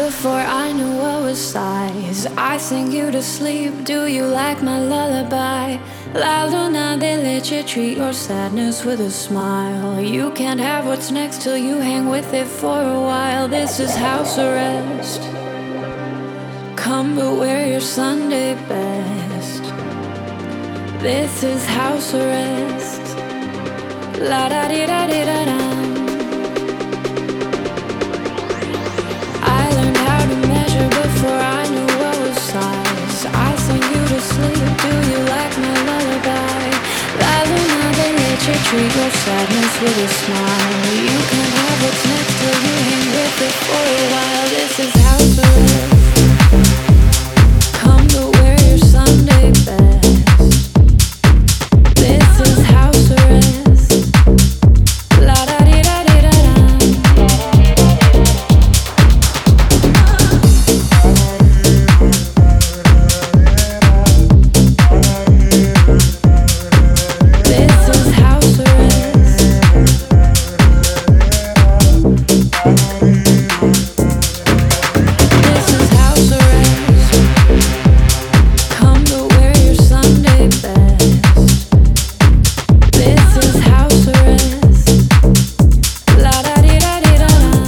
before I knew what was size. I sing you to sleep, do you like my lullaby? La luna, they let you treat your sadness with a smile. You can't have what's next till you hang with it for a while. This is house arrest. Come but wear your Sunday best. This is house arrest. La da di da di da da. I learned how to measure before I knew what was size. I sing you to sleep, do you like my lullaby? La luna, they let you treat your sadness with a smile. You can't have what's next till you hang with it for a while. This is house arrest. Come to wear your Sunday best. This is house arrest. La da di da di da da. This is house arrest. This is house arrest. Come to wear your Sunday best. This is house arrest. La da di da di da da.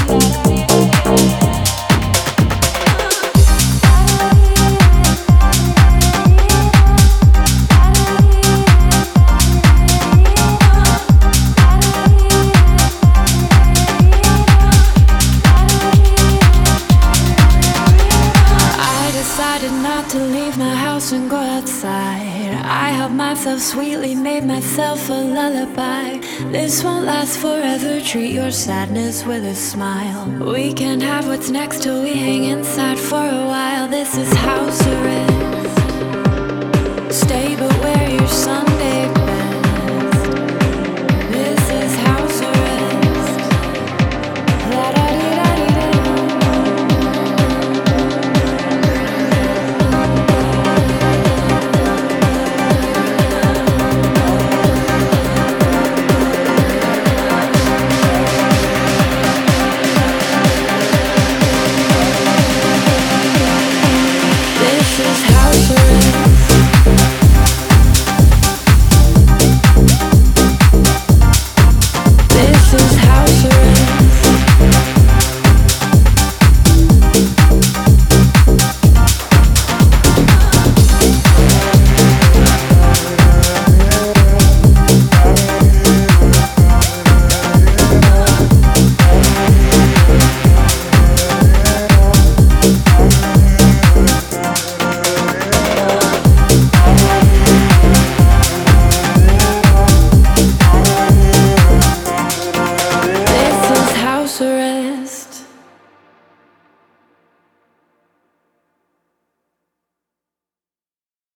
I decided not to leave my house and go outside. I helped myself sweetly, made myself a lullaby. This won't last forever, treat your sadness with a smile. We can't have what's next till we hang inside for a while. This is house arrest. Stay but wear your Sunday